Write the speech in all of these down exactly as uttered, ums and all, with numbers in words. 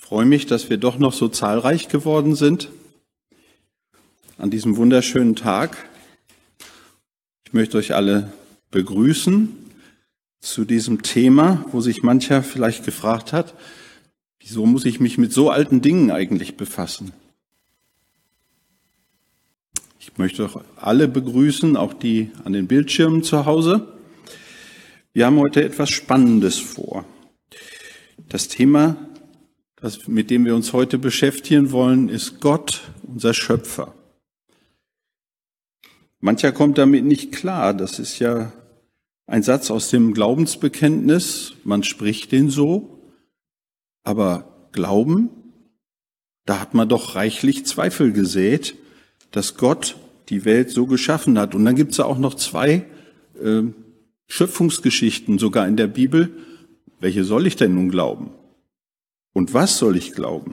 freue mich, dass wir doch noch so zahlreich geworden sind an diesem wunderschönen Tag. Ich möchte euch alle begrüßen zu diesem Thema, wo sich mancher vielleicht gefragt hat, wieso muss ich mich mit so alten Dingen eigentlich befassen? Ich möchte auch alle begrüßen, auch die an den Bildschirmen zu Hause. Wir haben heute etwas Spannendes vor. Das Thema, das, mit dem wir uns heute beschäftigen wollen, ist Gott, unser Schöpfer. Mancher kommt damit nicht klar. Das ist ja ein Satz aus dem Glaubensbekenntnis. Man spricht den so. Aber Glauben, da hat man doch reichlich Zweifel gesät, dass Gott die Welt so geschaffen hat. Und dann gibt es ja auch noch zwei äh, Schöpfungsgeschichten, sogar in der Bibel. Welche soll ich denn nun glauben? Und was soll ich glauben?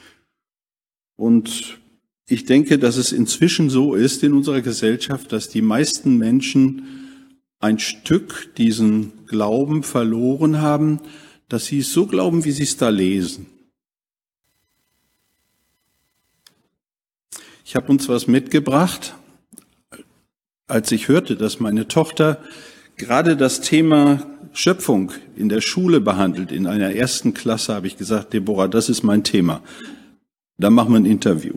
Und ich denke, dass es inzwischen so ist in unserer Gesellschaft, dass die meisten Menschen ein Stück diesen Glauben verloren haben, dass sie es so glauben, wie sie es da lesen. Ich habe uns was mitgebracht, als ich hörte, dass meine Tochter gerade das Thema Schöpfung in der Schule behandelt, in einer ersten Klasse, habe ich gesagt, Deborah, das ist mein Thema. Da machen wir ein Interview.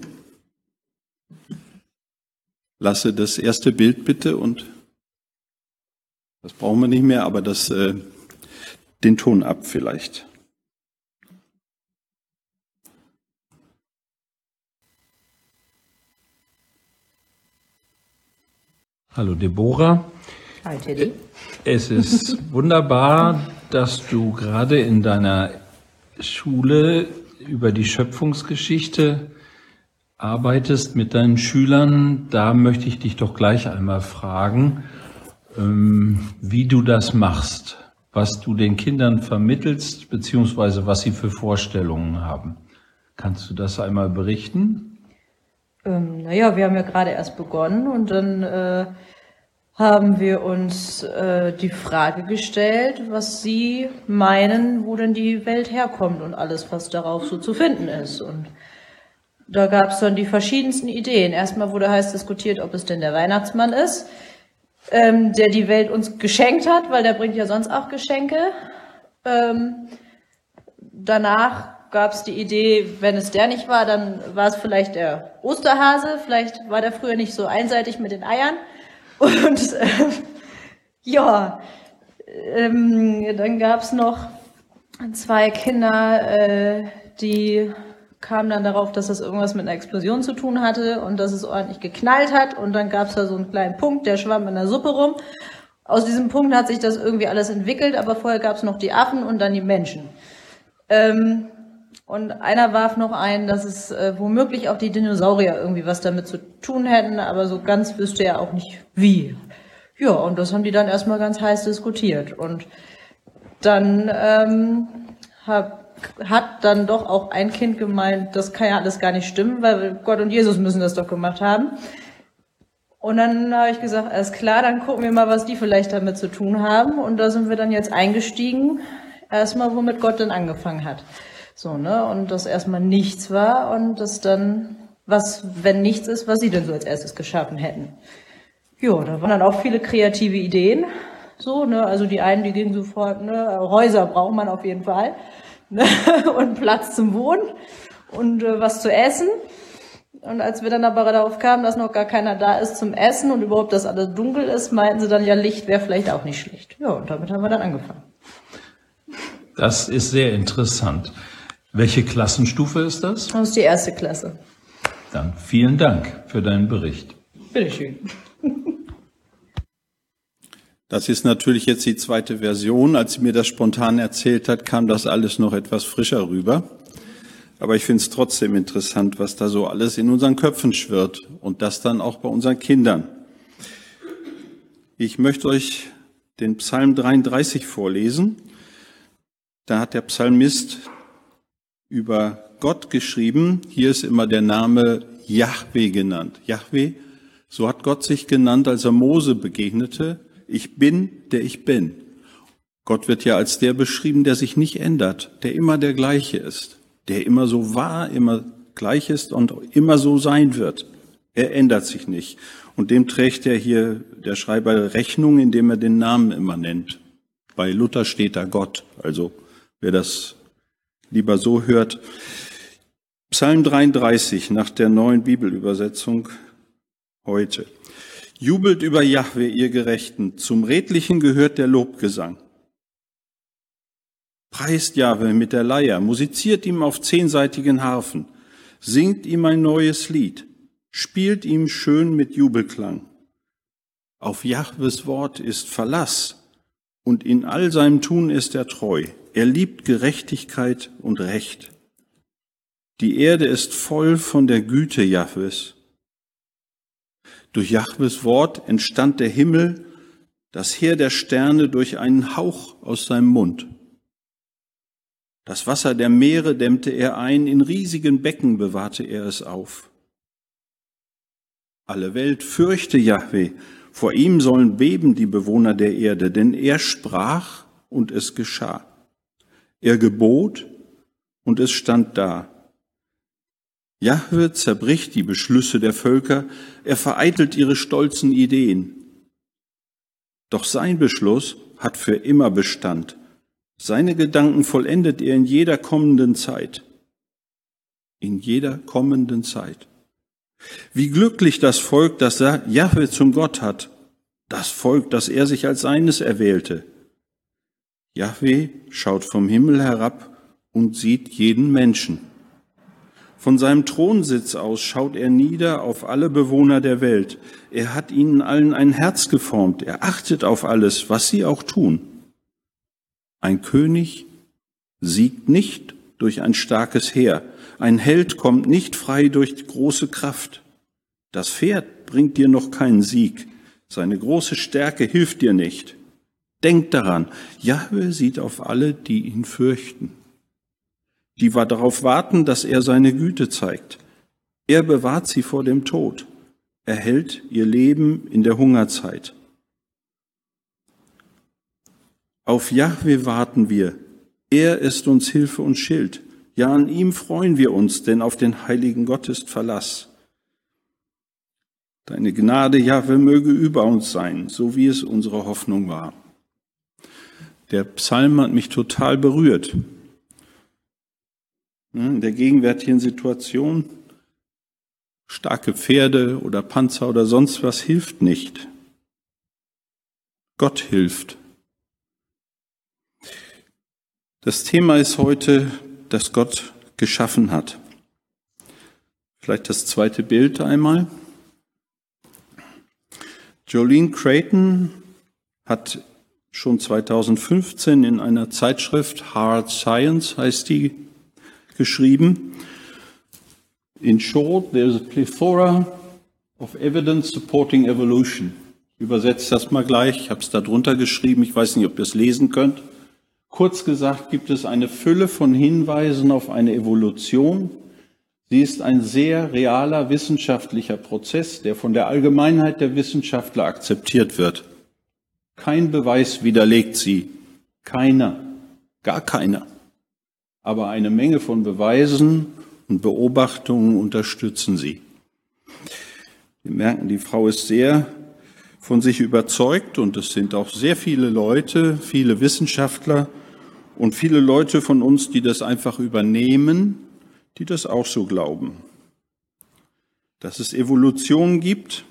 Lasse das erste Bild bitte und das brauchen wir nicht mehr, aber das, äh, den Ton ab vielleicht. Hallo Deborah. Hi Teddy. Es ist wunderbar, dass du gerade in deiner Schule über die Schöpfungsgeschichte arbeitest mit deinen Schülern. Da möchte ich dich doch gleich einmal fragen, wie du das machst, was du den Kindern vermittelst, beziehungsweise was sie für Vorstellungen haben. Kannst du das einmal berichten? Ähm, naja, wir haben ja gerade erst begonnen und dann äh, haben wir uns äh, die Frage gestellt, was sie meinen, wo denn die Welt herkommt und alles, was darauf so zu finden ist. Und da gab es dann die verschiedensten Ideen. Erstmal wurde heiß diskutiert, ob es denn der Weihnachtsmann ist, ähm, der die Welt uns geschenkt hat, weil der bringt ja sonst auch Geschenke. Ähm, danach gab es die Idee, wenn es der nicht war, dann war es vielleicht der Osterhase. Vielleicht war der früher nicht so einseitig mit den Eiern. Und äh, ja, ähm, dann gab es noch zwei Kinder, äh, die kamen dann darauf, dass das irgendwas mit einer Explosion zu tun hatte und dass es ordentlich geknallt hat. Und dann gab es da so einen kleinen Punkt, der schwamm in der Suppe rum. Aus diesem Punkt hat sich das irgendwie alles entwickelt, aber vorher gab es noch die Affen und dann die Menschen. Ähm, Und einer warf noch ein, dass es äh, womöglich auch die Dinosaurier irgendwie was damit zu tun hätten, aber so ganz wüsste er auch nicht wie. Ja, und das haben die dann erstmal ganz heiß diskutiert. Und dann ähm, hab, hat dann doch auch ein Kind gemeint, das kann ja alles gar nicht stimmen, weil Gott und Jesus müssen das doch gemacht haben. Und dann habe ich gesagt, alles klar, dann gucken wir mal, was die vielleicht damit zu tun haben. Und da sind wir dann jetzt eingestiegen, erstmal womit Gott denn angefangen hat. So, ne, und das erstmal nichts war und das dann, was, wenn nichts ist, was sie denn so als erstes geschaffen hätten. Jo, da waren dann auch viele kreative Ideen, so, ne, also die einen, die gingen sofort, ne, Häuser braucht man auf jeden Fall, ne, und Platz zum Wohnen und äh, was zu essen. Und als wir dann aber darauf kamen, dass noch gar keiner da ist zum Essen und überhaupt, dass alles dunkel ist, meinten sie dann, ja, Licht wäre vielleicht auch nicht schlecht. Ja, und damit haben wir dann angefangen. Das ist sehr interessant. Welche Klassenstufe ist das? Das ist die erste Klasse. Dann vielen Dank für deinen Bericht. Bitteschön. Das ist natürlich jetzt die zweite Version. Als sie mir das spontan erzählt hat, kam das alles noch etwas frischer rüber. Aber ich finde es trotzdem interessant, was da so alles in unseren Köpfen schwirrt und das dann auch bei unseren Kindern. Ich möchte euch den Psalm dreiunddreißig vorlesen. Da hat der Psalmist über Gott geschrieben. Hier ist immer der Name Jahwe genannt. Jahwe, so hat Gott sich genannt, als er Mose begegnete. Ich bin, der ich bin. Gott wird ja als der beschrieben, der sich nicht ändert, der immer der gleiche ist. der immer so war, immer gleich ist und immer so sein wird. Er ändert sich nicht. Und dem trägt er hier, der Schreiber, Rechnung, indem er den Namen immer nennt. Bei Luther steht da Gott. Also wer das lieber so hört. Psalm dreiunddreißig nach der neuen Bibelübersetzung heute. Jubelt über Jahwe, ihr Gerechten. Zum Redlichen gehört der Lobgesang. Preist Jahwe mit der Leier, musiziert ihm auf zehnseitigen Harfen, singt ihm ein neues Lied, spielt ihm schön mit Jubelklang. Auf Jahwes Wort ist Verlass und in all seinem Tun ist er treu. Er liebt Gerechtigkeit und Recht. Die Erde ist voll von der Güte Jahwes. Durch Jahwes Wort entstand der Himmel, das Heer der Sterne durch einen Hauch aus seinem Mund. Das Wasser der Meere dämmte er ein, in riesigen Becken bewahrte er es auf. Alle Welt fürchte Jahwe, vor ihm sollen beben die Bewohner der Erde, denn er sprach und es geschah. Er gebot und es stand da. Jahwe zerbricht die Beschlüsse der Völker, er vereitelt ihre stolzen Ideen. Doch sein Beschluss hat für immer Bestand. Seine Gedanken vollendet er in jeder kommenden Zeit. In jeder kommenden Zeit. Wie glücklich das Volk, das Jahwe zum Gott hat. Das Volk, das er sich als seines erwählte. Jahwe schaut vom Himmel herab und sieht jeden Menschen. Von seinem Thronsitz aus schaut er nieder auf alle Bewohner der Welt. Er hat ihnen allen ein Herz geformt. Er achtet auf alles, was sie auch tun. Ein König siegt nicht durch ein starkes Heer. Ein Held kommt nicht frei durch große Kraft. Das Pferd bringt dir noch keinen Sieg. Seine große Stärke hilft dir nicht. Denk daran, Jahwe sieht auf alle, die ihn fürchten. Die wir darauf warten, dass er seine Güte zeigt. Er bewahrt sie vor dem Tod. Er hält ihr Leben in der Hungerzeit. Auf Jahwe warten wir. Er ist uns Hilfe und Schild. Ja, an ihm freuen wir uns, denn auf den heiligen Gott ist Verlass. Deine Gnade, Jahwe, möge über uns sein, so wie es unsere Hoffnung war. Der Psalm hat mich total berührt. In der gegenwärtigen Situation, starke Pferde oder Panzer oder sonst was hilft nicht. Gott hilft. Das Thema ist heute, dass Gott geschaffen hat. Vielleicht das zweite Bild einmal. Jolene Creighton hat schon zweitausendfünfzehn in einer Zeitschrift, Hard Science heißt die, geschrieben. In short, there is a plethora of evidence supporting evolution. Ich übersetze das mal gleich, ich habe es da drunter geschrieben, ich weiß nicht, ob ihr es lesen könnt. Kurz gesagt gibt es eine Fülle von Hinweisen auf eine Evolution. Sie ist ein sehr realer wissenschaftlicher Prozess, der von der Allgemeinheit der Wissenschaftler akzeptiert wird. Kein Beweis widerlegt sie. Keiner. Gar keiner. Aber eine Menge von Beweisen und Beobachtungen unterstützen sie. Wir merken, die Frau ist sehr von sich überzeugt und es sind auch sehr viele Leute, viele Wissenschaftler und viele Leute von uns, die das einfach übernehmen, die das auch so glauben. Dass es Evolution gibt,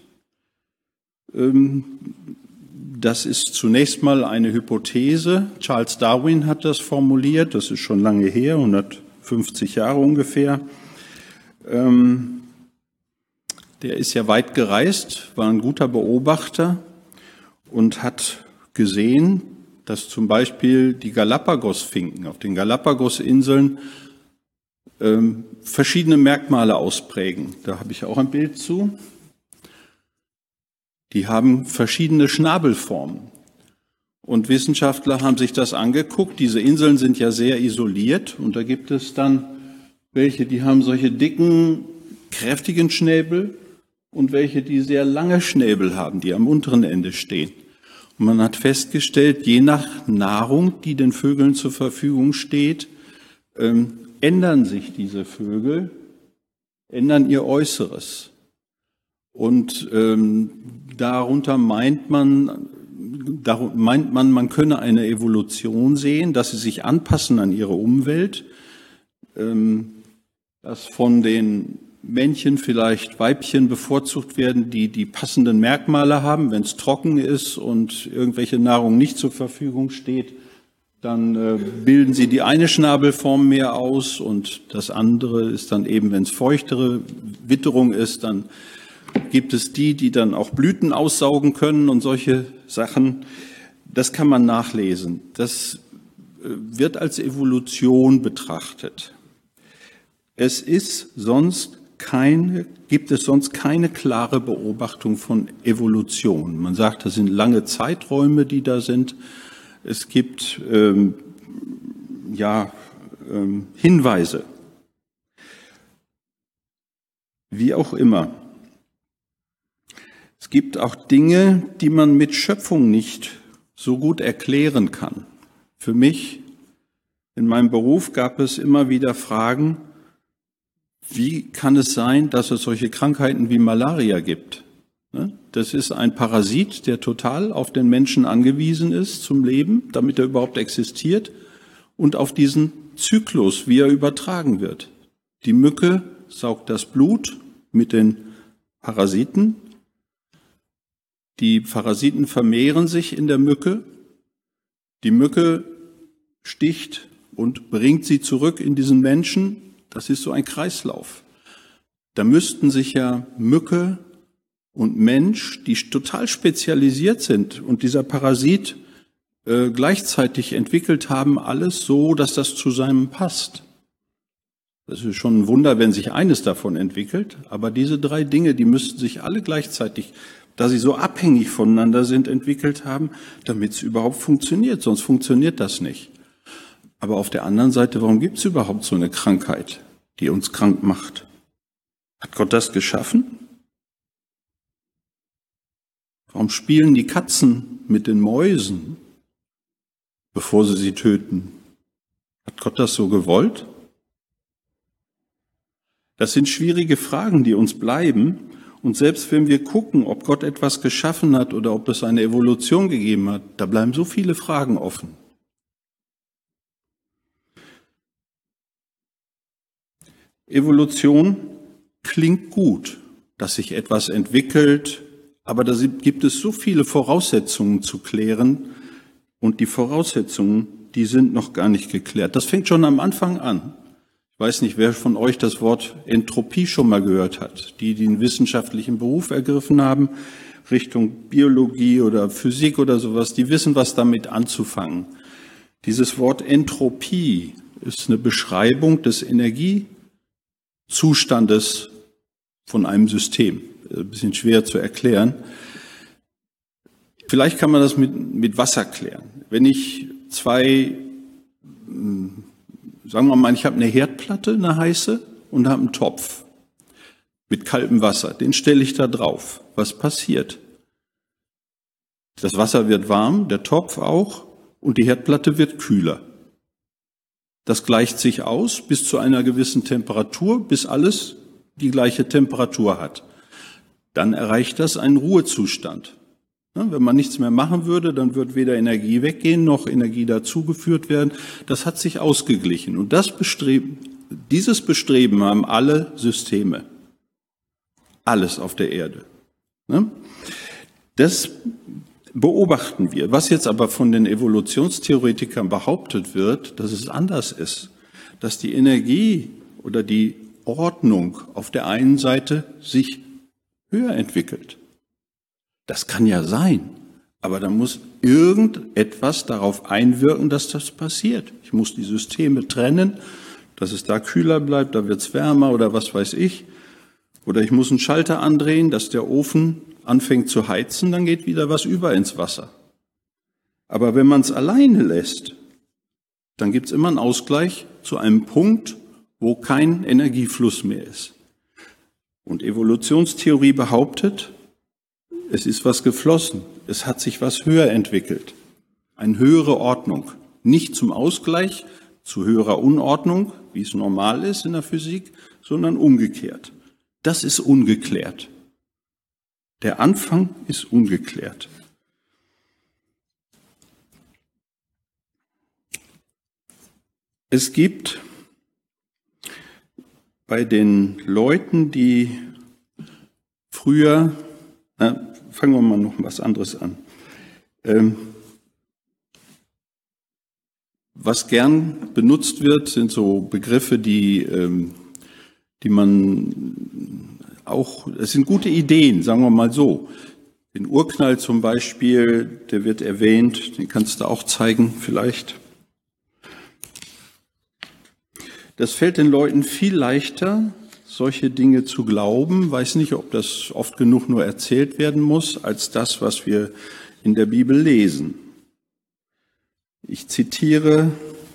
das ist zunächst mal eine Hypothese. Charles Darwin hat das formuliert, das ist schon lange her, hundertfünfzig Jahre ungefähr. Der ist ja weit gereist, war ein guter Beobachter und hat gesehen, dass zum Beispiel die Galapagos-Finken auf den Galapagos-Inseln ähm, verschiedene Merkmale ausprägen. Da habe ich auch ein Bild zu. Die haben verschiedene Schnabelformen. Und Wissenschaftler haben sich das angeguckt. Diese Inseln sind ja sehr isoliert und da gibt es dann welche, die haben solche dicken, kräftigen Schnäbel und welche, die sehr lange Schnäbel haben, die am unteren Ende stehen. Und man hat festgestellt, je nach Nahrung, die den Vögeln zur Verfügung steht, ähm, ändern sich diese Vögel, ändern ihr Äußeres. Und ähm, darunter meint man, darunter meint man, man könne eine Evolution sehen, dass sie sich anpassen an ihre Umwelt, ähm, dass von den Männchen vielleicht Weibchen bevorzugt werden, die die passenden Merkmale haben. Wenn es trocken ist und irgendwelche Nahrung nicht zur Verfügung steht, dann äh, bilden sie die eine Schnabelform mehr aus und das andere ist dann eben, wenn es feuchtere Witterung ist, dann gibt es die, die dann auch Blüten aussaugen können und solche Sachen. Das kann man nachlesen. Das äh, wird als Evolution betrachtet. Es ist sonst keine, gibt es sonst keine klare Beobachtung von Evolution. Man sagt, das sind lange Zeiträume, die da sind. Es gibt ähm, ja ähm, Hinweise. Wie auch immer. Es gibt auch Dinge, die man mit Schöpfung nicht so gut erklären kann. Für mich in meinem Beruf gab es immer wieder Fragen, wie kann es sein, dass es solche Krankheiten wie Malaria gibt? Das ist ein Parasit, der total auf den Menschen angewiesen ist zum Leben, damit er überhaupt existiert, und auf diesen Zyklus, wie er übertragen wird. Die Mücke saugt das Blut mit den Parasiten. Die Parasiten vermehren sich in der Mücke. Die Mücke sticht und bringt sie zurück in diesen Menschen. Das ist so ein Kreislauf. Da müssten sich ja Mücke und Mensch, die total spezialisiert sind und dieser Parasit äh, gleichzeitig entwickelt haben, alles so, dass das zusammen passt. Das ist schon ein Wunder, wenn sich eines davon entwickelt, aber diese drei Dinge, die müssten sich alle gleichzeitig, da sie so abhängig voneinander sind, entwickelt haben, damit es überhaupt funktioniert, sonst funktioniert das nicht. Aber auf der anderen Seite, warum gibt es überhaupt so eine Krankheit, die uns krank macht? Hat Gott das geschaffen? Warum spielen die Katzen mit den Mäusen, bevor sie sie töten? Hat Gott das so gewollt? Das sind schwierige Fragen, die uns bleiben. Und selbst wenn wir gucken, ob Gott etwas geschaffen hat oder ob es eine Evolution gegeben hat, da bleiben so viele Fragen offen. Evolution klingt gut, dass sich etwas entwickelt, aber da gibt es so viele Voraussetzungen zu klären und die Voraussetzungen, die sind noch gar nicht geklärt. Das fängt schon am Anfang an. Ich weiß nicht, wer von euch das Wort Entropie schon mal gehört hat. Die, die einen wissenschaftlichen Beruf ergriffen haben, Richtung Biologie oder Physik oder sowas, die wissen, was damit anzufangen. Dieses Wort Entropie ist eine Beschreibung des Energiezustandes von einem System. Ein bisschen schwer zu erklären. Vielleicht kann man das mit, mit Wasser klären. Wenn ich zwei, sagen wir mal, ich habe eine Herdplatte, eine heiße, und habe einen Topf mit kaltem Wasser. Den stelle ich da drauf. Was passiert? Das Wasser wird warm, der Topf auch, und die Herdplatte wird kühler. Das gleicht sich aus bis zu einer gewissen Temperatur, bis alles die gleiche Temperatur hat. Dann erreicht das einen Ruhezustand. Wenn man nichts mehr machen würde, dann wird weder Energie weggehen, noch Energie dazugeführt werden. Das hat sich ausgeglichen. Und das Bestreben, dieses Bestreben haben alle Systeme. Alles auf der Erde. Das beobachten wir. Was jetzt aber von den Evolutionstheoretikern behauptet wird, dass es anders ist. Dass die Energie oder die Ordnung auf der einen Seite sich höher entwickelt. Das kann ja sein, aber da muss irgendetwas darauf einwirken, dass das passiert. Ich muss die Systeme trennen, dass es da kühler bleibt, da wird es wärmer oder was weiß ich. Oder ich muss einen Schalter andrehen, dass der Ofen anfängt zu heizen, dann geht wieder was über ins Wasser. Aber wenn man es alleine lässt, dann gibt es immer einen Ausgleich zu einem Punkt, wo kein Energiefluss mehr ist. Und Evolutionstheorie behauptet, es ist was geflossen, es hat sich was höher entwickelt, eine höhere Ordnung. Nicht zum Ausgleich, zu höherer Unordnung, wie es normal ist in der Physik, sondern umgekehrt. Das ist ungeklärt. Der Anfang ist ungeklärt. Es gibt bei den Leuten, die früher, na, fangen wir mal noch was anderes an. Ähm, was gern benutzt wird, sind so Begriffe, die, ähm, die man auch, es sind gute Ideen, sagen wir mal so. Den Urknall zum Beispiel, der wird erwähnt, den kannst du auch zeigen vielleicht. Das fällt den Leuten viel leichter, solche Dinge zu glauben. Weiß nicht, ob das oft genug nur erzählt werden muss, als das, was wir in der Bibel lesen. Ich zitiere,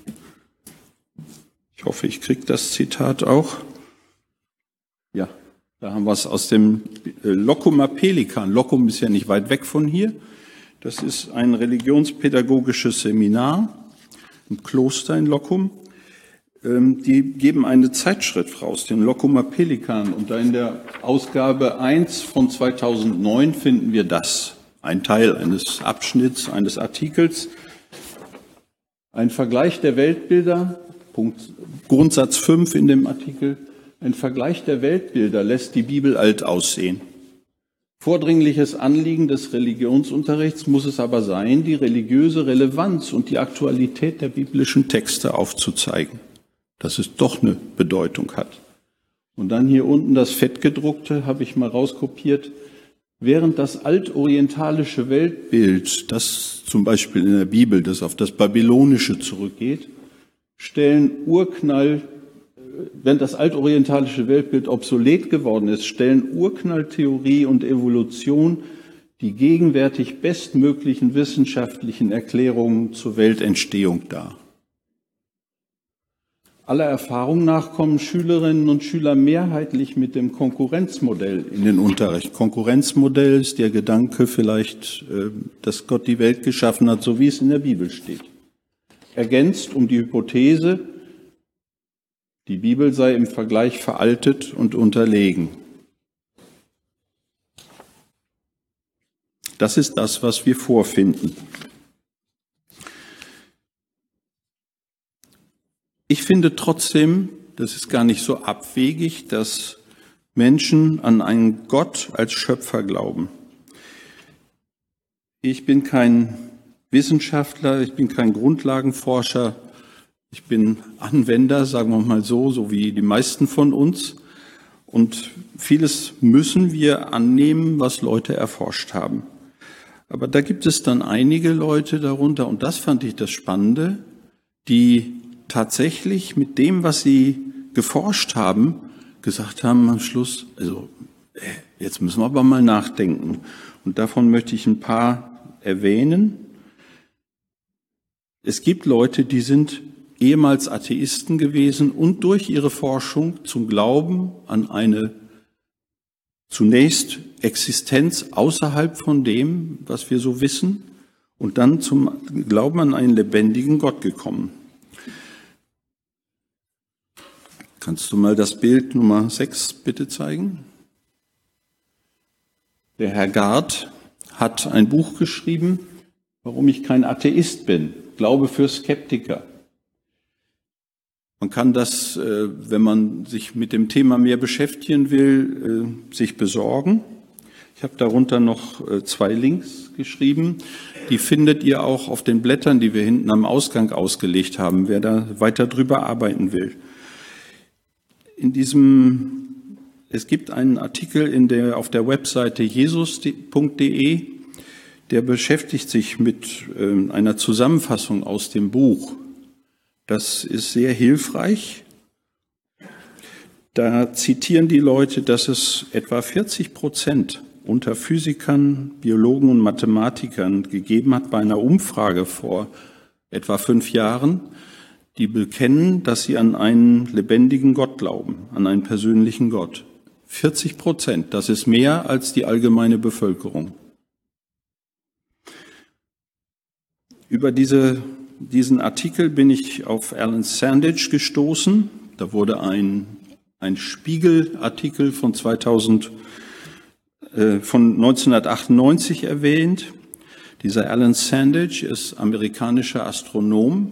ich hoffe, ich kriege das Zitat auch. Ja, da haben wir es aus dem Locumer Pelikan. Locum ist ja nicht weit weg von hier. Das ist ein religionspädagogisches Seminar im Kloster in Locum. Die geben eine Zeitschrift raus, den Locumer Pelikan. Und da in der Ausgabe eins von zweitausendneun finden wir das. Ein Teil eines Abschnitts, eines Artikels. Ein Vergleich der Weltbilder, Punkt, Grundsatz fünf in dem Artikel. Ein Vergleich der Weltbilder lässt die Bibel alt aussehen. Vordringliches Anliegen des Religionsunterrichts muss es aber sein, die religiöse Relevanz und die Aktualität der biblischen Texte aufzuzeigen, dass es doch eine Bedeutung hat. Und dann hier unten das Fettgedruckte habe ich mal rauskopiert. Während das altorientalische Weltbild, das zum Beispiel in der Bibel, das auf das Babylonische zurückgeht, stellen Urknall, während das altorientalische Weltbild obsolet geworden ist, stellen Urknalltheorie und Evolution die gegenwärtig bestmöglichen wissenschaftlichen Erklärungen zur Weltentstehung dar. Aller Erfahrung nach kommen Schülerinnen und Schüler mehrheitlich mit dem Konkurrenzmodell in den Unterricht. Konkurrenzmodell ist der Gedanke vielleicht, dass Gott die Welt geschaffen hat, so wie es in der Bibel steht. Ergänzt um die Hypothese, die Bibel sei im Vergleich veraltet und unterlegen. Das ist das, was wir vorfinden. Ich finde trotzdem, das ist gar nicht so abwegig, dass Menschen an einen Gott als Schöpfer glauben. Ich bin kein Wissenschaftler, ich bin kein Grundlagenforscher, ich bin Anwender, sagen wir mal so, so wie die meisten von uns. Und vieles müssen wir annehmen, was Leute erforscht haben. Aber da gibt es dann einige Leute darunter, und das fand ich das Spannende, die tatsächlich mit dem, was sie geforscht haben, gesagt haben am Schluss, also jetzt müssen wir aber mal nachdenken. Und davon möchte ich ein paar erwähnen. Es gibt Leute, die sind ehemals Atheisten gewesen und durch ihre Forschung zum Glauben an eine zunächst Existenz außerhalb von dem, was wir so wissen, und dann zum Glauben an einen lebendigen Gott gekommen. Kannst du mal das Bild Nummer sechs bitte zeigen? Der Herr Gard hat ein Buch geschrieben, warum ich kein Atheist bin. Glaube für Skeptiker. Man kann das, wenn man sich mit dem Thema mehr beschäftigen will, sich besorgen. Ich habe darunter noch zwei Links geschrieben. Die findet ihr auch auf den Blättern, die wir hinten am Ausgang ausgelegt haben, wer da weiter drüber arbeiten will. In diesem, es gibt einen Artikel in der, auf der Webseite jesus punkt de, der beschäftigt sich mit äh, einer Zusammenfassung aus dem Buch. Das ist sehr hilfreich. Da zitieren die Leute, dass es etwa vierzig Prozent unter Physikern, Biologen und Mathematikern gegeben hat bei einer Umfrage vor etwa fünf Jahren, die bekennen, dass sie an einen lebendigen Gott glauben, an einen persönlichen Gott. vierzig Prozent, das ist mehr als die allgemeine Bevölkerung. Über diese diesen Artikel bin ich auf Alan Sandage gestoßen. Da wurde ein, ein Spiegel-Artikel von zweitausend, äh, von neunzehnhundertachtundneunzig erwähnt. Dieser Alan Sandage ist amerikanischer Astronom.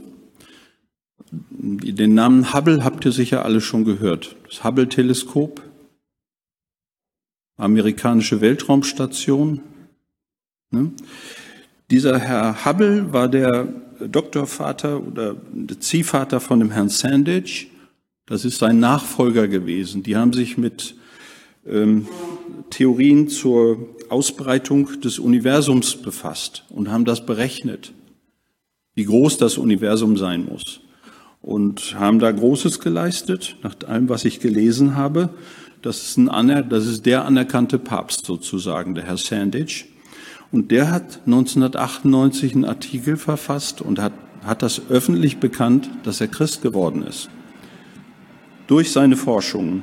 Den Namen Hubble habt ihr sicher alle schon gehört. Das Hubble-Teleskop, amerikanische Weltraumstation. Ne? Dieser Herr Hubble war der Doktorvater oder der Ziehvater von dem Herrn Sandage. Das ist sein Nachfolger gewesen. Die haben sich mit ähm, Theorien zur Ausbreitung des Universums befasst und haben das berechnet, wie groß das Universum sein muss. Und haben da Großes geleistet, nach allem, was ich gelesen habe. Das ist, ein Aner- das ist der anerkannte Papst sozusagen, der Herr Sandage. Und der hat neunzehnhundertachtundneunzig einen Artikel verfasst und hat, hat das öffentlich bekannt, dass er Christ geworden ist. Durch seine Forschungen.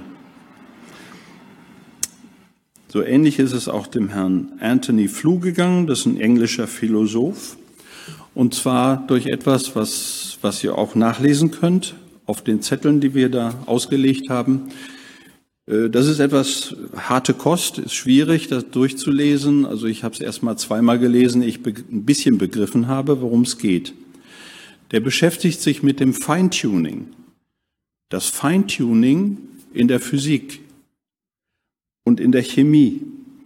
So ähnlich ist es auch dem Herrn Anthony Flew gegangen, das ist ein englischer Philosoph. Und zwar durch etwas, was, was ihr auch nachlesen könnt, auf den Zetteln, die wir da ausgelegt haben. Das ist etwas harte Kost, ist schwierig, das durchzulesen. Also ich habe es erst mal zweimal gelesen, ich ein bisschen begriffen habe, worum es geht. Der beschäftigt sich mit dem Feintuning. Das Feintuning in der Physik und in der Chemie.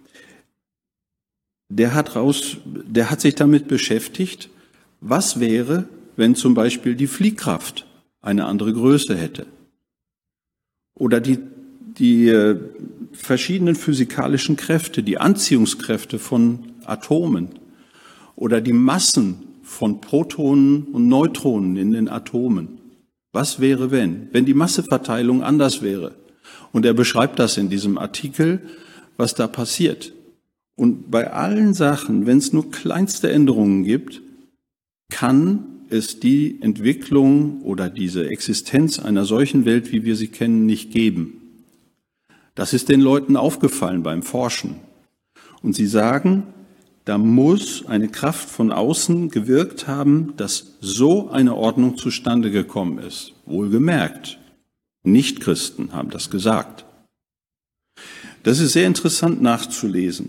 Der hat raus, der hat sich damit beschäftigt, was wäre, wenn zum Beispiel die Fliehkraft eine andere Größe hätte. Oder die die äh, verschiedenen physikalischen Kräfte, die Anziehungskräfte von Atomen oder die Massen von Protonen und Neutronen in den Atomen. Was wäre, wenn? Wenn die Masseverteilung anders wäre. Und er beschreibt das in diesem Artikel, was da passiert. Und bei allen Sachen, wenn es nur kleinste Änderungen gibt, kann es die Entwicklung oder diese Existenz einer solchen Welt, wie wir sie kennen, nicht geben. Das ist den Leuten aufgefallen beim Forschen. Und sie sagen, da muss eine Kraft von außen gewirkt haben, dass so eine Ordnung zustande gekommen ist. Wohlgemerkt, Nichtchristen haben das gesagt. Das ist sehr interessant nachzulesen.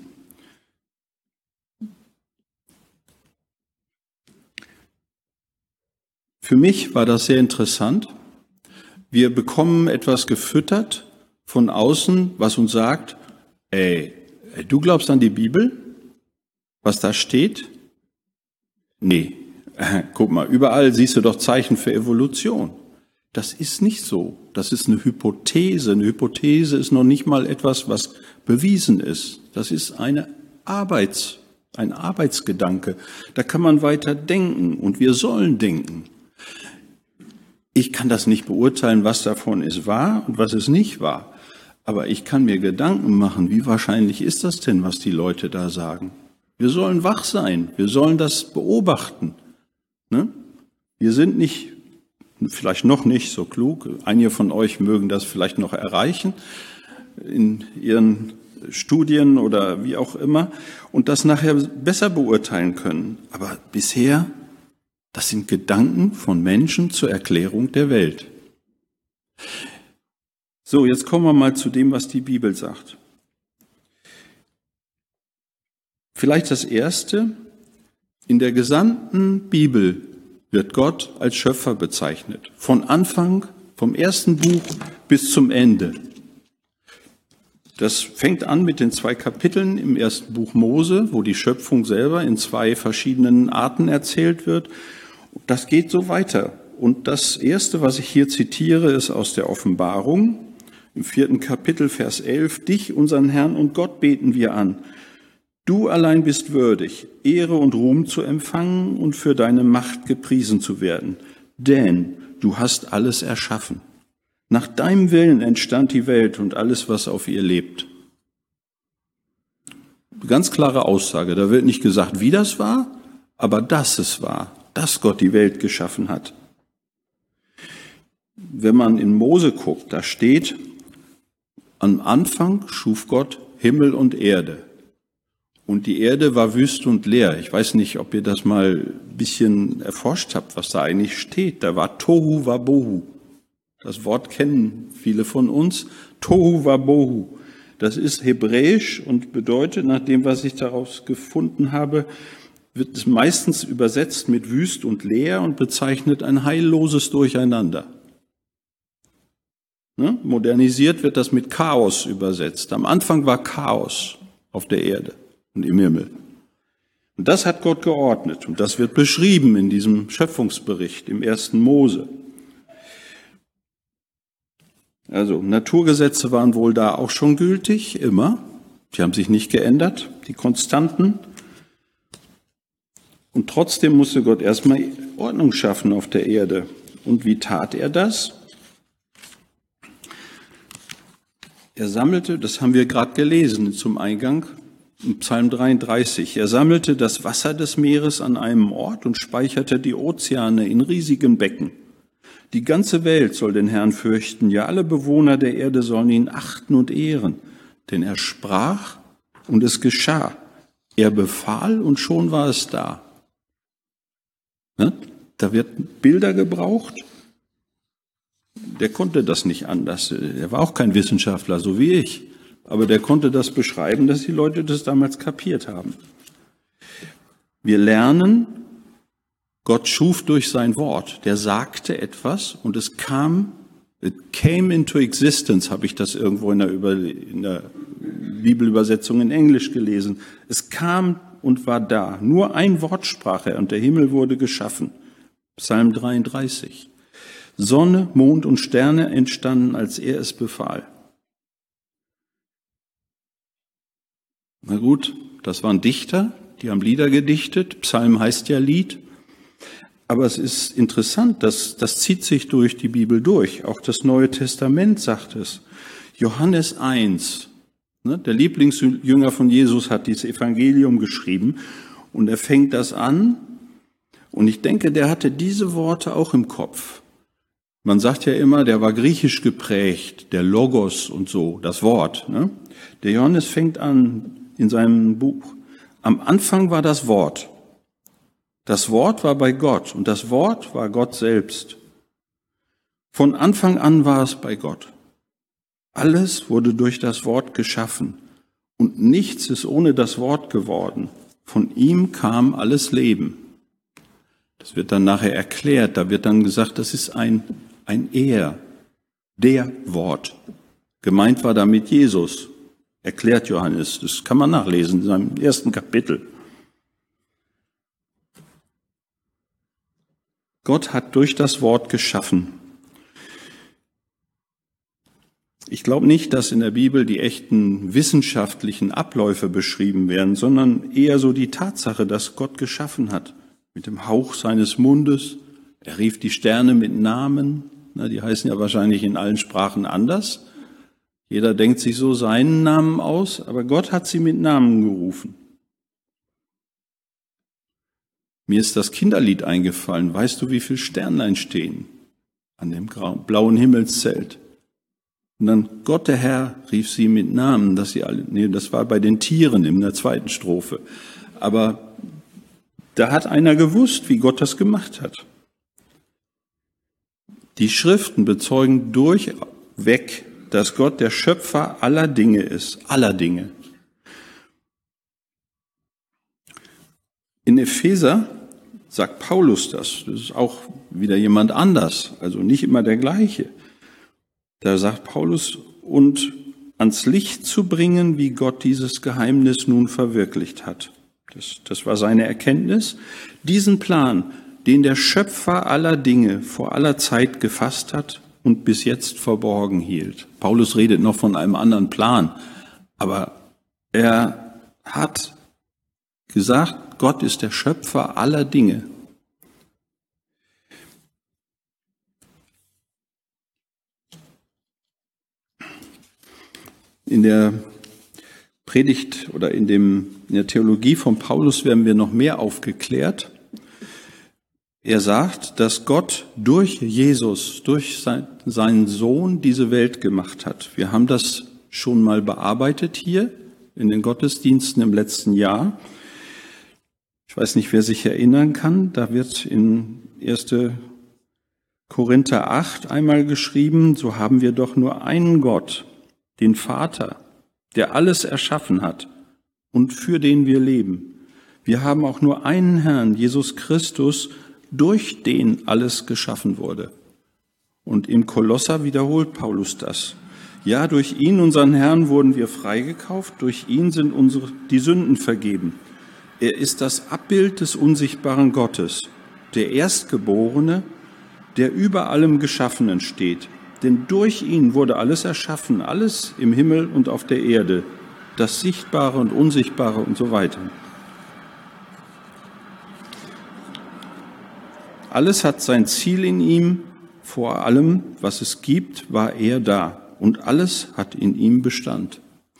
Für mich war das sehr interessant. Wir bekommen etwas gefüttert von außen, was uns sagt, ey, du glaubst an die Bibel? Was da steht? Nee, guck mal, überall siehst du doch Zeichen für Evolution. Das ist nicht so. Das ist eine Hypothese. Eine Hypothese ist noch nicht mal etwas, was bewiesen ist. Das ist eine Arbeits, ein Arbeitsgedanke. Da kann man weiter denken und wir sollen denken. Ich kann das nicht beurteilen, was davon ist wahr und was es nicht wahr. Aber ich kann mir Gedanken machen, wie wahrscheinlich ist das denn, was die Leute da sagen? Wir sollen wach sein, wir sollen das beobachten. Ne? Wir sind nicht, vielleicht noch nicht so klug, einige von euch mögen das vielleicht noch erreichen in ihren Studien oder wie auch immer und das nachher besser beurteilen können. Aber bisher, das sind Gedanken von Menschen zur Erklärung der Welt. So, jetzt kommen wir mal zu dem, was die Bibel sagt. Vielleicht das Erste, in der gesamten Bibel wird Gott als Schöpfer bezeichnet. Von Anfang, vom ersten Buch bis zum Ende. Das fängt an mit den zwei Kapiteln im ersten Buch Mose, wo die Schöpfung selber in zwei verschiedenen Arten erzählt wird. Das geht so weiter. Und das Erste, was ich hier zitiere, ist aus der Offenbarung. Im vierten Kapitel, Vers elf, dich, unseren Herrn und Gott, beten wir an. Du allein bist würdig, Ehre und Ruhm zu empfangen und für deine Macht gepriesen zu werden. Denn du hast alles erschaffen. Nach deinem Willen entstand die Welt und alles, was auf ihr lebt. Ganz klare Aussage. Da wird nicht gesagt, wie das war, aber dass es war, dass Gott die Welt geschaffen hat. Wenn man in Mose guckt, da steht, am Anfang schuf Gott Himmel und Erde. Und die Erde war wüst und leer. Ich weiß nicht, ob ihr das mal bisschen erforscht habe, was da eigentlich steht, da war Tohu Wabohu. Das Wort kennen viele von uns. Tohu Wabohu. Das ist hebräisch und bedeutet, nach dem, was ich daraus gefunden habe, wird es meistens übersetzt mit wüst und leer und bezeichnet ein heilloses Durcheinander. Ne? Modernisiert wird das mit Chaos übersetzt. Am Anfang war Chaos auf der Erde und im Himmel. Und das hat Gott geordnet. Und das wird beschrieben in diesem Schöpfungsbericht im ersten Mose. Also Naturgesetze waren wohl da auch schon gültig, immer. Die haben sich nicht geändert, die Konstanten. Und trotzdem musste Gott erstmal Ordnung schaffen auf der Erde. Und wie tat er das? Er sammelte, das haben wir gerade gelesen zum Eingang, im Psalm dreiunddreißig, er sammelte das Wasser des Meeres an einem Ort und speicherte die Ozeane in riesigen Becken. Die ganze Welt soll den Herrn fürchten, ja alle Bewohner der Erde sollen ihn achten und ehren. Denn er sprach und es geschah. Er befahl und schon war es da. Ne? Da wird Bilder gebraucht. Der konnte das nicht anders. Er war auch kein Wissenschaftler, so wie ich. Aber der konnte das beschreiben, dass die Leute das damals kapiert haben. Wir lernen, Gott schuf durch sein Wort. Der sagte etwas und es kam, it came into existence, habe ich das irgendwo in der, Über, in der Bibelübersetzung in Englisch gelesen. Es kam und war da. Nur ein Wort sprach er und der Himmel wurde geschaffen. Psalm dreiunddreißig. Sonne, Mond und Sterne entstanden, als er es befahl. Na gut, das waren Dichter, die haben Lieder gedichtet. Psalm heißt ja Lied. Aber es ist interessant, dass, das zieht sich durch die Bibel durch. Auch das Neue Testament sagt es. Johannes eins, ne, der Lieblingsjünger von Jesus, hat dieses Evangelium geschrieben und er fängt das an. Und ich denke, der hatte diese Worte auch im Kopf. Man sagt ja immer, der war griechisch geprägt, der Logos und so, das Wort. Ne? Der Johannes fängt an in seinem Buch. Am Anfang war das Wort. Das Wort war bei Gott und das Wort war Gott selbst. Von Anfang an war es bei Gott. Alles wurde durch das Wort geschaffen und nichts ist ohne das Wort geworden. Von ihm kam alles Leben. Das wird dann nachher erklärt, da wird dann gesagt, das ist ein, ein Er, der Wort. Gemeint war damit Jesus, erklärt Johannes, das kann man nachlesen in seinem ersten Kapitel. Gott hat durch das Wort geschaffen. Ich glaube nicht, dass in der Bibel die echten wissenschaftlichen Abläufe beschrieben werden, sondern eher so die Tatsache, dass Gott geschaffen hat. Mit dem Hauch seines Mundes. Er rief die Sterne mit Namen. Na, die heißen ja wahrscheinlich in allen Sprachen anders. Jeder denkt sich so seinen Namen aus, aber Gott hat sie mit Namen gerufen. Mir ist das Kinderlied eingefallen. Weißt du, wie viele Sternlein stehen an dem blauen Himmelszelt? Und dann Gott der Herr rief sie mit Namen, dass sie alle, nee, das war bei den Tieren in der zweiten Strophe. Aber da hat einer gewusst, wie Gott das gemacht hat. Die Schriften bezeugen durchweg, dass Gott der Schöpfer aller Dinge ist, aller Dinge. In Epheser sagt Paulus das, das ist auch wieder jemand anders, also nicht immer der gleiche. Da sagt Paulus, und ans Licht zu bringen, wie Gott dieses Geheimnis nun verwirklicht hat. Das, das war seine Erkenntnis. Diesen Plan, den der Schöpfer aller Dinge vor aller Zeit gefasst hat und bis jetzt verborgen hielt. Paulus redet noch von einem anderen Plan, aber er hat gesagt, Gott ist der Schöpfer aller Dinge. In der Predigt oder in, dem, in der Theologie von Paulus werden wir noch mehr aufgeklärt. Er sagt, dass Gott durch Jesus, durch sein, seinen Sohn diese Welt gemacht hat. Wir haben das schon mal bearbeitet hier in den Gottesdiensten im letzten Jahr. Ich Ich weiß nicht, wer sich erinnern kann, da wird in erster Korinther acht einmal geschrieben, so haben wir doch nur einen Gott, den Vater, der alles erschaffen hat und für den wir leben. Wir haben auch nur einen Herrn, Jesus Christus, durch den alles geschaffen wurde. Und im Kolosser wiederholt Paulus das. Ja, durch ihn, unseren Herrn, wurden wir freigekauft, durch ihn sind unsere, die Sünden vergeben. Er ist das Abbild des unsichtbaren Gottes, der Erstgeborene, der über allem Geschaffenen steht. Denn durch ihn wurde alles erschaffen, alles im Himmel und auf der Erde, das Sichtbare und Unsichtbare und so weiter. Alles hat sein Ziel in ihm, vor allem, was es gibt, war er da und alles hat in ihm Bestand.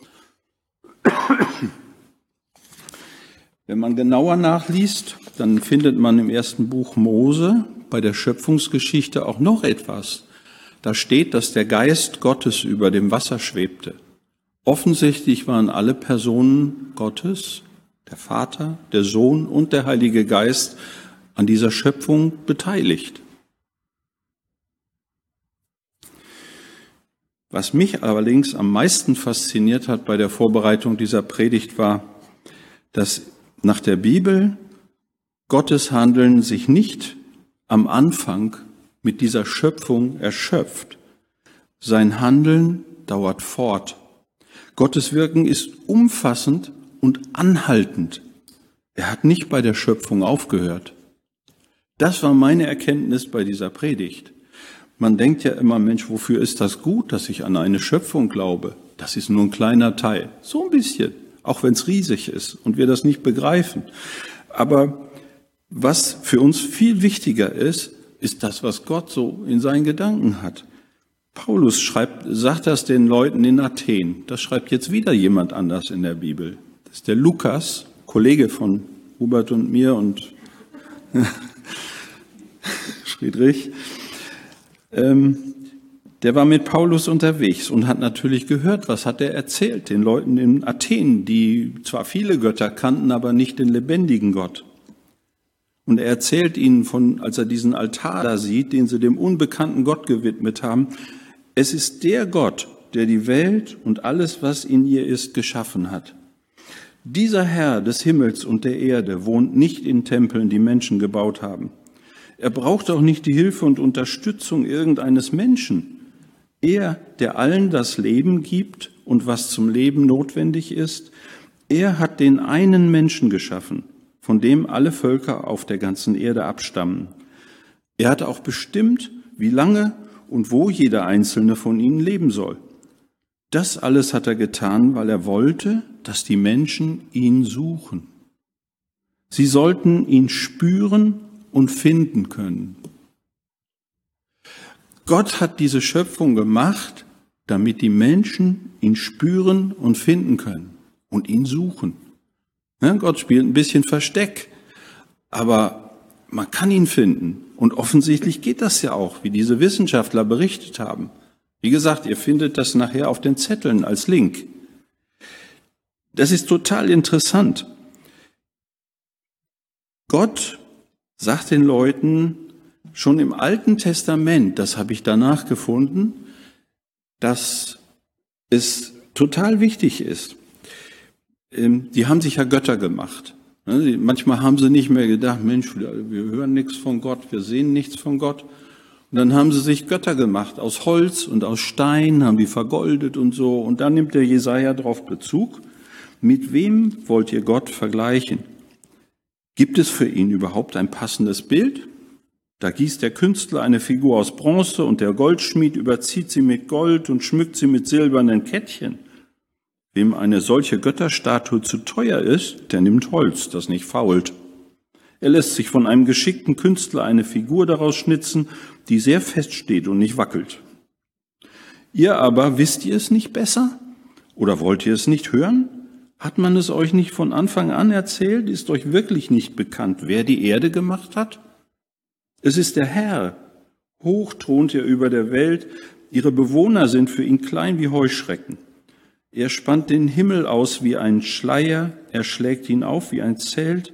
Wenn man genauer nachliest, dann findet man im ersten Buch Mose bei der Schöpfungsgeschichte auch noch etwas. Da steht, dass der Geist Gottes über dem Wasser schwebte. Offensichtlich waren alle Personen Gottes, der Vater, der Sohn und der Heilige Geist, an dieser Schöpfung beteiligt. Was mich allerdings am meisten fasziniert hat bei der Vorbereitung dieser Predigt war, dass nach der Bibel Gottes Handeln sich nicht am Anfang mit dieser Schöpfung erschöpft. Sein Handeln dauert fort. Gottes Wirken ist umfassend und anhaltend. Er hat nicht bei der Schöpfung aufgehört. Das war meine Erkenntnis bei dieser Predigt. Man denkt ja immer, Mensch, wofür ist das gut, dass ich an eine Schöpfung glaube? Das ist nur ein kleiner Teil. So ein bisschen, auch wenn es riesig ist und wir das nicht begreifen. Aber was für uns viel wichtiger ist, ist das, was Gott so in seinen Gedanken hat. Paulus schreibt, sagt das den Leuten in Athen. Das schreibt jetzt wieder jemand anders in der Bibel. Das ist der Lukas, Kollege von Hubert und mir und Friedrich. Ähm, der war mit Paulus unterwegs und hat natürlich gehört, was hat er erzählt den Leuten in Athen, die zwar viele Götter kannten, aber nicht den lebendigen Gott. Und er erzählt ihnen von, als er diesen Altar da sieht, den sie dem unbekannten Gott gewidmet haben, es ist der Gott, der die Welt und alles, was in ihr ist, geschaffen hat. Dieser Herr des Himmels und der Erde wohnt nicht in Tempeln, die Menschen gebaut haben. Er braucht auch nicht die Hilfe und Unterstützung irgendeines Menschen. Er, der allen das Leben gibt und was zum Leben notwendig ist, er hat den einen Menschen geschaffen, von dem alle Völker auf der ganzen Erde abstammen. Er hat auch bestimmt, wie lange und wo jeder einzelne von ihnen leben soll. Das alles hat er getan, weil er wollte, dass die Menschen ihn suchen. Sie sollten ihn spüren und finden können. Gott hat diese Schöpfung gemacht, damit die Menschen ihn spüren und finden können und ihn suchen. Ja, Gott spielt ein bisschen Versteck, aber man kann ihn finden. Und offensichtlich geht das ja auch, wie diese Wissenschaftler berichtet haben. Wie gesagt, ihr findet das nachher auf den Zetteln als Link. Das ist total interessant. Gott sagt den Leuten schon im Alten Testament, das habe ich danach gefunden, dass es total wichtig ist. Die haben sich ja Götter gemacht. Manchmal haben sie nicht mehr gedacht, Mensch, wir hören nichts von Gott, wir sehen nichts von Gott. Und dann haben sie sich Götter gemacht, aus Holz und aus Stein, haben die vergoldet und so. Und dann nimmt der Jesaja darauf Bezug. Mit wem wollt ihr Gott vergleichen? Gibt es für ihn überhaupt ein passendes Bild? Da gießt der Künstler eine Figur aus Bronze und der Goldschmied überzieht sie mit Gold und schmückt sie mit silbernen Kettchen. Wem eine solche Götterstatue zu teuer ist, der nimmt Holz, das nicht fault. Er lässt sich von einem geschickten Künstler eine Figur daraus schnitzen, die sehr fest steht und nicht wackelt. Ihr aber, wisst ihr es nicht besser? Oder wollt ihr es nicht hören? Hat man es euch nicht von Anfang an erzählt? Ist euch wirklich nicht bekannt, wer die Erde gemacht hat? Es ist der Herr. Hoch thront er über der Welt. Ihre Bewohner sind für ihn klein wie Heuschrecken. Er spannt den Himmel aus wie ein Schleier. Er schlägt ihn auf wie ein Zelt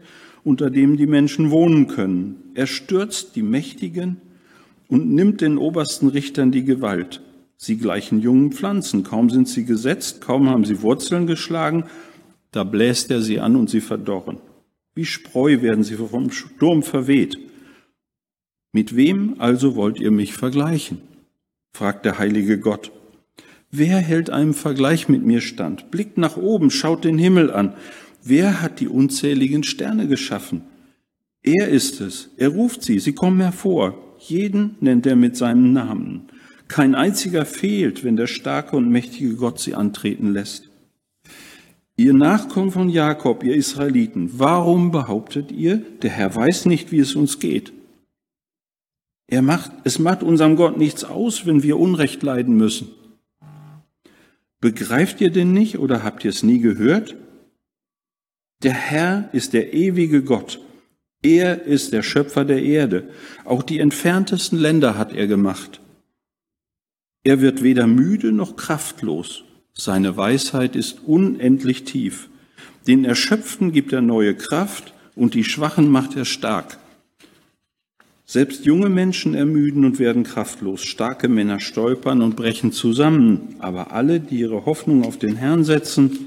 unter dem die Menschen wohnen können. Er stürzt die Mächtigen und nimmt den obersten Richtern die Gewalt. Sie gleichen jungen Pflanzen. Kaum sind sie gesetzt, kaum haben sie Wurzeln geschlagen, da bläst er sie an und sie verdorren. Wie Spreu werden sie vom Sturm verweht. Mit wem also wollt ihr mich vergleichen? Fragt der heilige Gott. Wer hält einem Vergleich mit mir stand? Blickt nach oben, schaut den Himmel an. Wer hat die unzähligen Sterne geschaffen? Er ist es. Er ruft sie, sie kommen hervor. Jeden nennt er mit seinem Namen. Kein einziger fehlt, wenn der starke und mächtige Gott sie antreten lässt. Ihr Nachkommen von Jakob, ihr Israeliten, warum behauptet ihr, der Herr weiß nicht, wie es uns geht? Er macht, es macht unserem Gott nichts aus, wenn wir Unrecht leiden müssen. Begreift ihr denn nicht oder habt ihr es nie gehört? Der Herr ist der ewige Gott. Er ist der Schöpfer der Erde. Auch die entferntesten Länder hat er gemacht. Er wird weder müde noch kraftlos. Seine Weisheit ist unendlich tief. Den Erschöpften gibt er neue Kraft und die Schwachen macht er stark. Selbst junge Menschen ermüden und werden kraftlos. Starke Männer stolpern und brechen zusammen. Aber alle, die ihre Hoffnung auf den Herrn setzen,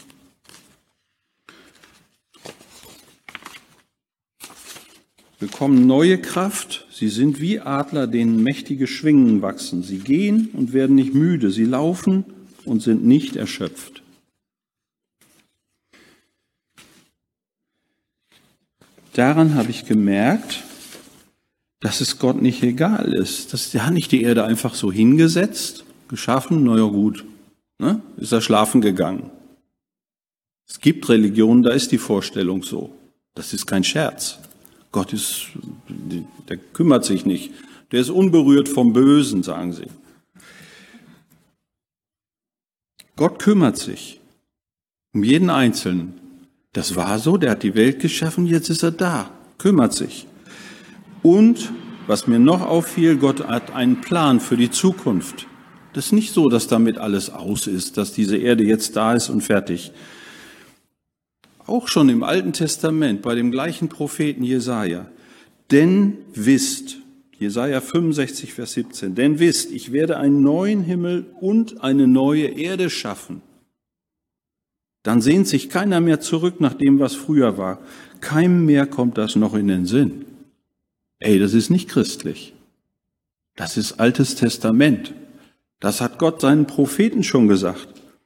bekommen neue Kraft. Sie sind wie Adler, denen mächtige Schwingen wachsen. Sie gehen und werden nicht müde. Sie laufen und sind nicht erschöpft. Daran habe ich gemerkt, dass es Gott nicht egal ist. Das, der hat nicht die Erde einfach so hingesetzt, geschaffen, na ja gut, ne? Ist er schlafen gegangen. Es gibt Religionen, da ist die Vorstellung so. Das ist kein Scherz. Gott ist, der kümmert sich nicht. Der ist unberührt vom Bösen, sagen sie. Gott kümmert sich um jeden Einzelnen. Das war so, der hat die Welt geschaffen, jetzt ist er da, kümmert sich. Und, was mir noch auffiel, Gott hat einen Plan für die Zukunft. Das ist nicht so, dass damit alles aus ist, dass diese Erde jetzt da ist und fertig. Auch schon im Alten Testament, bei dem gleichen Propheten Jesaja. Denn wisst, Jesaja fünfundsechzig, Vers siebzehn, denn wisst, ich werde einen neuen Himmel und eine neue Erde schaffen. Dann sehnt sich keiner mehr zurück nach dem, was früher war. Keinem mehr kommt das noch in den Sinn. Ey, das ist nicht christlich. Das ist Altes Testament. Das hat Gott seinen Propheten schon gesagt.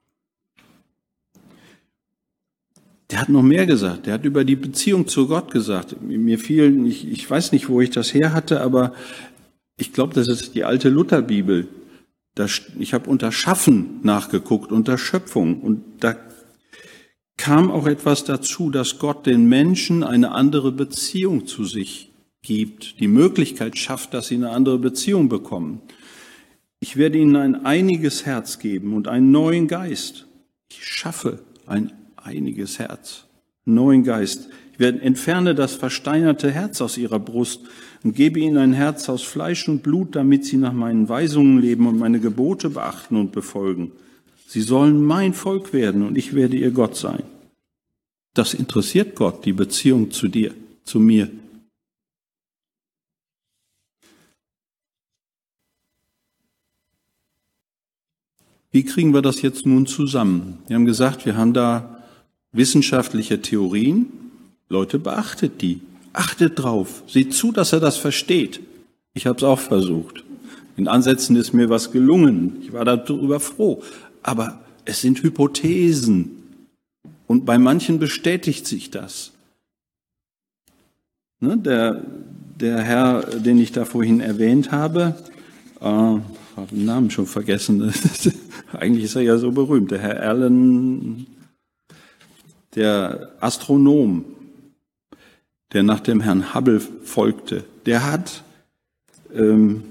Der hat noch mehr gesagt. Der hat über die Beziehung zu Gott gesagt. Mir fiel, ich, ich weiß nicht, wo ich das her hatte, aber ich glaube, das ist die alte Lutherbibel. Da, ich habe unter Schaffen nachgeguckt, unter Schöpfung. Und da kam auch etwas dazu, dass Gott den Menschen eine andere Beziehung zu sich gibt, die Möglichkeit schafft, dass sie eine andere Beziehung bekommen. Ich werde ihnen ein einiges Herz geben und einen neuen Geist. Ich schaffe ein einiges Herz, einen neuen Geist. Ich werde entferne das versteinerte Herz aus ihrer Brust und gebe ihnen ein Herz aus Fleisch und Blut, damit sie nach meinen Weisungen leben und meine Gebote beachten und befolgen. Sie sollen mein Volk werden und ich werde ihr Gott sein. Das interessiert Gott, die Beziehung zu dir, zu mir. Wie kriegen wir das jetzt nun zusammen? Wir haben gesagt, wir haben da wissenschaftliche Theorien. Leute, beachtet die. Achtet drauf. Seht zu, dass er das versteht. Ich habe es auch versucht. In Ansätzen ist mir was gelungen. Ich war darüber froh. Aber es sind Hypothesen. Und bei manchen bestätigt sich das. Ne, der, der Herr, den ich da vorhin erwähnt habe, äh, ich habe den Namen schon vergessen. Eigentlich ist er ja so berühmt. Der Herr Allen, der Astronom, der nach dem Herrn Hubble folgte, der hat ähm,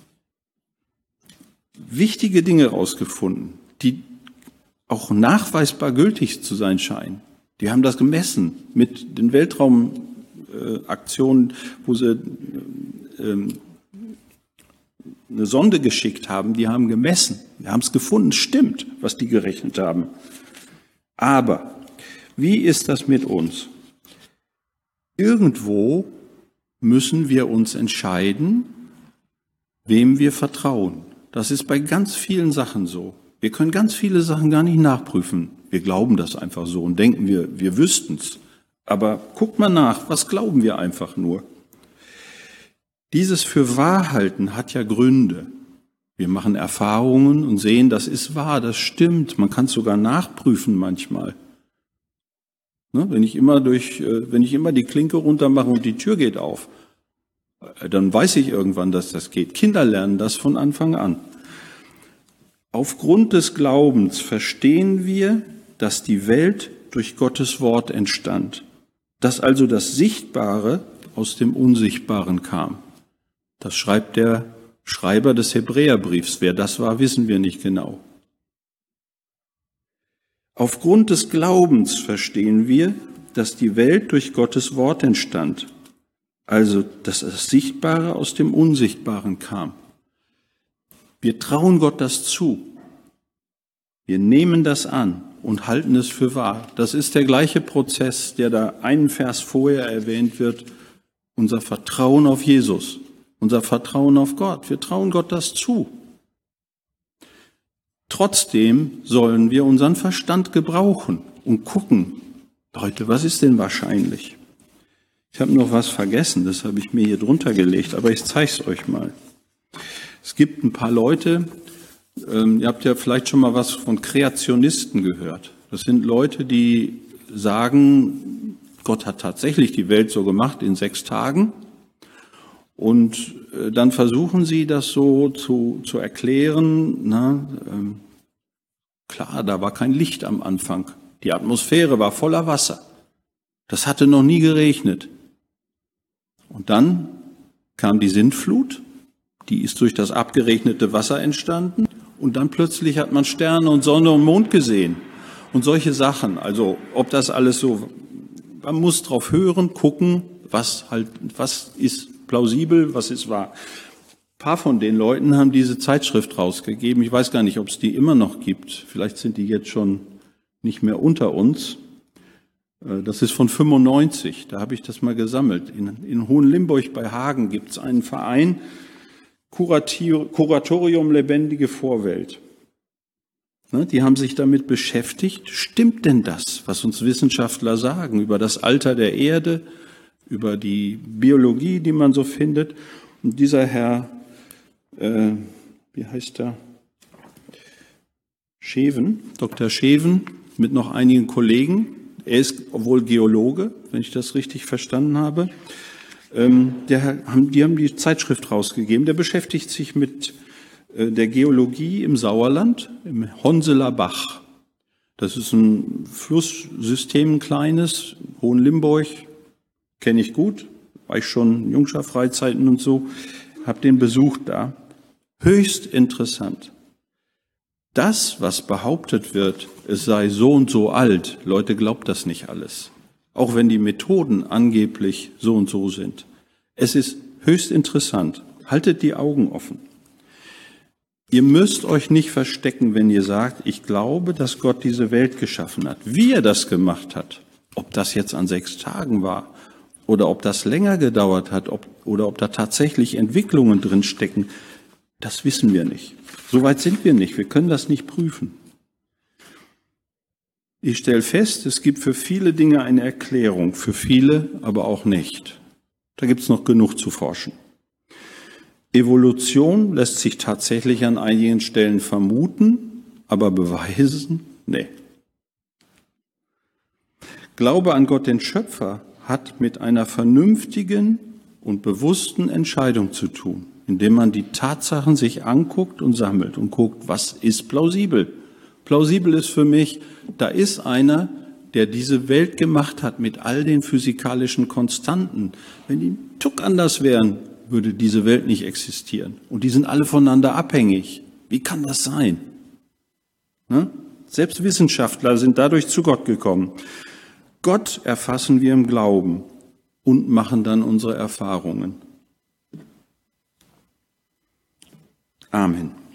wichtige Dinge herausgefunden, die auch nachweisbar gültig zu sein scheinen. Die haben das gemessen mit den Weltraumaktionen, äh, wo sie äh, eine Sonde geschickt haben, die haben gemessen. Wir haben es gefunden, stimmt, was die gerechnet haben. Aber wie ist das mit uns? Irgendwo müssen wir uns entscheiden, wem wir vertrauen. Das ist bei ganz vielen Sachen so. Wir können ganz viele Sachen gar nicht nachprüfen. Wir glauben das einfach so und denken, wir, wir wüssten's. Aber guckt mal nach, was glauben wir einfach nur? Dieses für wahr halten hat ja Gründe. Wir machen Erfahrungen und sehen, das ist wahr, das stimmt. Man kann es sogar nachprüfen manchmal. Ne, wenn ich immer durch, wenn ich immer die Klinke runter mache und die Tür geht auf, dann weiß ich irgendwann, dass das geht. Kinder lernen das von Anfang an. Aufgrund des Glaubens verstehen wir, dass die Welt durch Gottes Wort entstand, dass also das Sichtbare aus dem Unsichtbaren kam. Das schreibt der Schreiber des Hebräerbriefs. Wer das war, wissen wir nicht genau. Aufgrund des Glaubens verstehen wir, dass die Welt durch Gottes Wort entstand, also dass das Sichtbare aus dem Unsichtbaren kam. Wir trauen Gott das zu. Wir nehmen das an und halten es für wahr. Das ist der gleiche Prozess, der da einen Vers vorher erwähnt wird. Unser Vertrauen auf Jesus, unser Vertrauen auf Gott. Wir trauen Gott das zu. Trotzdem sollen wir unseren Verstand gebrauchen und gucken, Leute, was ist denn wahrscheinlich? Ich habe noch was vergessen, das habe ich mir hier drunter gelegt, aber ich zeige es euch mal. Es gibt ein paar Leute, ähm, ihr habt ja vielleicht schon mal was von Kreationisten gehört. Das sind Leute, die sagen, Gott hat tatsächlich die Welt so gemacht in sechs Tagen. Und dann versuchen sie das so zu, zu erklären. Na, ähm, klar, da war kein Licht am Anfang. Die Atmosphäre war voller Wasser. Das hatte noch nie geregnet. Und dann kam die Sintflut. Die ist durch das abgeregnete Wasser entstanden. Und dann plötzlich hat man Sterne und Sonne und Mond gesehen. Und solche Sachen. Also ob das alles so, man muss drauf hören, gucken, was halt, was ist plausibel, was ist wahr. Ein paar von den Leuten haben diese Zeitschrift rausgegeben. Ich weiß gar nicht, ob es die immer noch gibt. Vielleicht sind die jetzt schon nicht mehr unter uns. Das ist von fünfundneunzig, da habe ich das mal gesammelt. In, in Hohenlimburg bei Hagen gibt es einen Verein, Kuratorium Lebendige Vorwelt. Die haben sich damit beschäftigt, stimmt denn das, was uns Wissenschaftler sagen über das Alter der Erde, über die Biologie, die man so findet. Und dieser Herr, äh, wie heißt er? Scheven, Doktor Scheven, mit noch einigen Kollegen. Er ist wohl Geologe, wenn ich das richtig verstanden habe. Ähm, der, die haben die Zeitschrift rausgegeben. Der beschäftigt sich mit äh, der Geologie im Sauerland, im Honseler Bach. Das ist ein Flusssystem, ein kleines, Hohenlimburg. Kenne ich gut, war ich schon in Jungschar-Freizeiten und so, habe den besucht da. Höchst interessant. Das, was behauptet wird, es sei so und so alt, Leute, glaubt das nicht alles. Auch wenn die Methoden angeblich so und so sind. Es ist höchst interessant. Haltet die Augen offen. Ihr müsst euch nicht verstecken, wenn ihr sagt, ich glaube, dass Gott diese Welt geschaffen hat. Wie er das gemacht hat, ob das jetzt an sechs Tagen war, oder ob das länger gedauert hat, ob, oder ob da tatsächlich Entwicklungen drin stecken, das wissen wir nicht. So weit sind wir nicht. Wir können das nicht prüfen. Ich stelle fest, es gibt für viele Dinge eine Erklärung, für viele aber auch nicht. Da gibt es noch genug zu forschen. Evolution lässt sich tatsächlich an einigen Stellen vermuten, aber beweisen? Nee. Glaube an Gott, den Schöpfer, hat mit einer vernünftigen und bewussten Entscheidung zu tun, indem man die Tatsachen sich anguckt und sammelt und guckt, was ist plausibel. Plausibel ist für mich, da ist einer, der diese Welt gemacht hat mit all den physikalischen Konstanten. Wenn die ein Tuck anders wären, würde diese Welt nicht existieren. Und die sind alle voneinander abhängig. Wie kann das sein? Ne? Selbst Wissenschaftler sind dadurch zu Gott gekommen. Gott erfassen wir im Glauben und machen dann unsere Erfahrungen. Amen.